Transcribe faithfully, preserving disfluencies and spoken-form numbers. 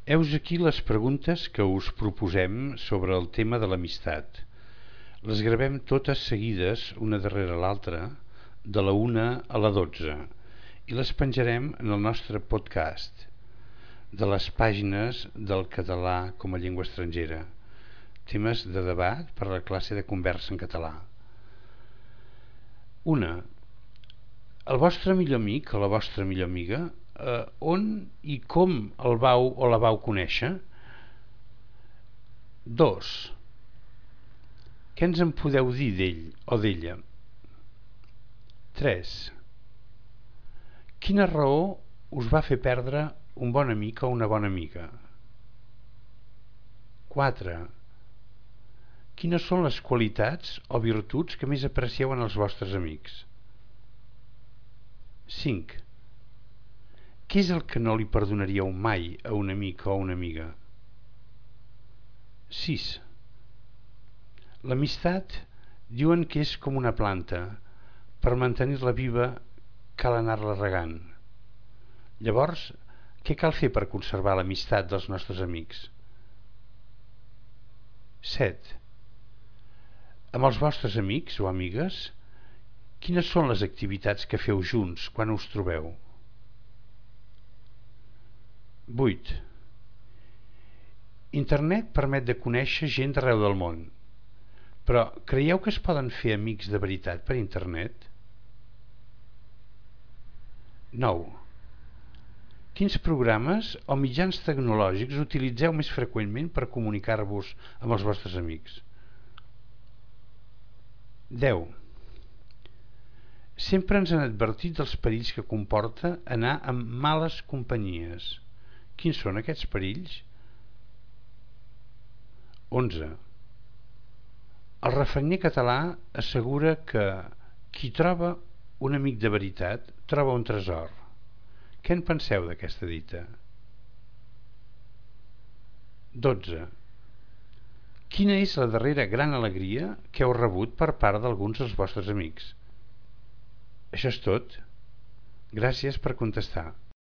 Heus aquí les preguntes que us proposem sobre el tema de l'amistat. Les gravem totes seguides, una darrere l'altra, de la una a la dotze, i les penjarem en el nostre podcast de les pàgines del català com a llengua estrangera, temes de debat per a la classe de conversa en català. Una. El vostre millor amic o la vostra millor amiga, eh, on i com el vau o la vau conèixer? Dos. Què ens en podeu dir d'ell o d'ella? Tres. Quina raó us va fer perdre un bon amic o una bona amiga? Quatre. Quines són les qualitats o virtuts que més aprecieu en els vostres amics? Cinc. Què és el que no li perdonaríeu mai a un amic o a una amiga? Sis. L'amistat diuen que és com una planta. Per mantenir-la viva cal anar-la regant. Llavors, què cal fer per conservar l'amistat dels nostres amics? Set. Amb els vostres amics o amigues, quines són les activitats que feu junts quan us trobeu? Vuit. Internet permet de conèixer gent d'arreu del món, però creieu que es poden fer amics de veritat per internet? Nou. Quins programes o mitjans tecnològics utilitzeu més freqüentment per comunicar-vos amb els vostres amics? Deu. Sempre ens han advertit dels perills que comporta anar amb males companyies. Quins són aquests perills? Onze. El refranyer català assegura que qui troba un amic de veritat troba un tresor. Què en penseu d'aquesta dita? Dotze. Quina és la darrera gran alegria que heu rebut per part d'alguns dels vostres amics? Això és tot. Gràcies per contestar.